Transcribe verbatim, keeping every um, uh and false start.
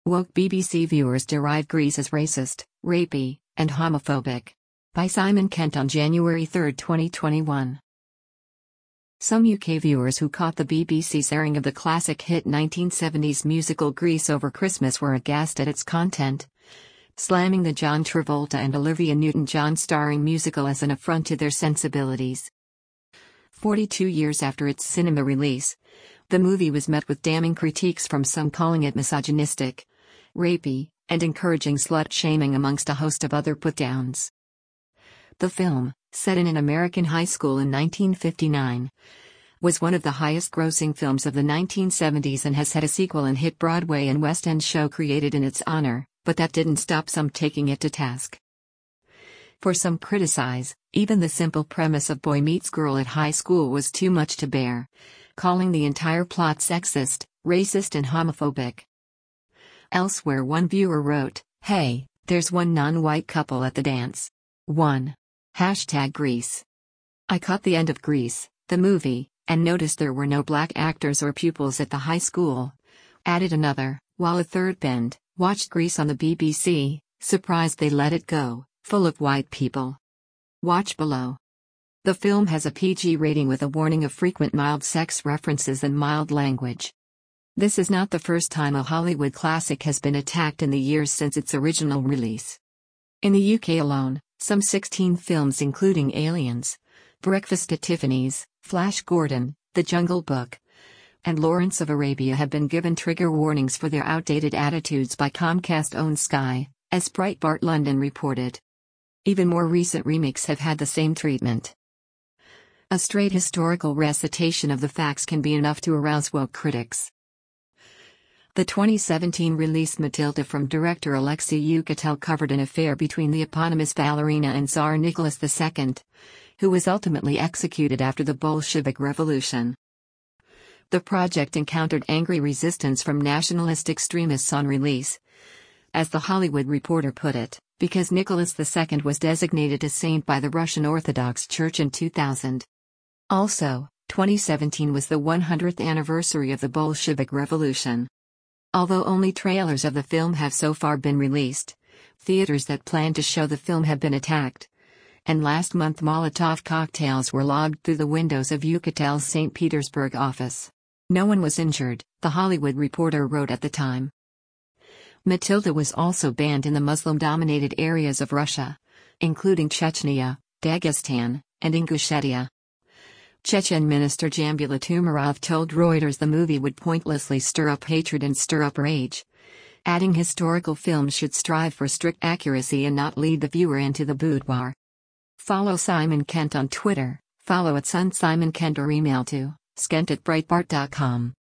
Woke B B C viewers deride Grease as racist, rapey, and homophobic. By Simon Kent on January third, twenty twenty-one. Some U K viewers who caught the B B C's airing of the classic hit nineteen seventies musical Grease over Christmas were aghast at its content, slamming the John Travolta and Olivia Newton-John starring musical as an affront to their sensibilities. forty-two years after its cinema release, the movie was met with damning critiques, from some calling it misogynistic, rapey, and encouraging slut-shaming amongst a host of other put-downs. The film, set in an American high school in nineteen fifty-nine, was one of the highest-grossing films of the nineteen seventies and has had a sequel and hit Broadway and West End show created in its honor, but that didn't stop some taking it to task. For some criticize, even the simple premise of boy meets girl at high school was too much to bear, calling the entire plot sexist, racist and homophobic. Elsewhere, one viewer wrote, "Hey, there's one non-white couple at the dance. one. Hashtag Grease. I caught the end of Grease, the movie, and noticed there were no black actors or pupils at the high school." Added another, while a third bend, watched Grease on the B B C, surprised they let it go, full of white people. Watch below. The film has a P G rating with a warning of frequent mild sex references and mild language. This is not the first time a Hollywood classic has been attacked in the years since its original release. In the U K alone, some sixteen films including Aliens, Breakfast at Tiffany's, Flash Gordon, The Jungle Book, and Lawrence of Arabia have been given trigger warnings for their outdated attitudes by Comcast-owned Sky, as Breitbart London reported. Even more recent remakes have had the same treatment. A straight historical recitation of the facts can be enough to arouse woke critics. The twenty seventeen release Matilda from director Alexei Yucatel covered an affair between the eponymous ballerina and Tsar Nicholas the Second, who was ultimately executed after the Bolshevik Revolution. The project encountered angry resistance from nationalist extremists on release, as The Hollywood Reporter put it, because Nicholas the Second was designated a saint by the Russian Orthodox Church in two thousand. Also, twenty seventeen was the one hundredth anniversary of the Bolshevik Revolution. Although only trailers of the film have so far been released, theaters that plan to show the film have been attacked. And last month Molotov cocktails were lobbed through the windows of Yucatel's Saint Petersburg office. No one was injured, The Hollywood Reporter wrote at the time. Matilda was also banned in the Muslim-dominated areas of Russia, including Chechnya, Dagestan, and Ingushetia. Chechen Minister Jambulat Umarov told Reuters the movie would pointlessly stir up hatred and stir up rage, adding historical films should strive for strict accuracy and not lead the viewer into the boudoir. Follow Simon Kent on Twitter, follow at Sun Simon Kent or email to skent at breitbart dot com.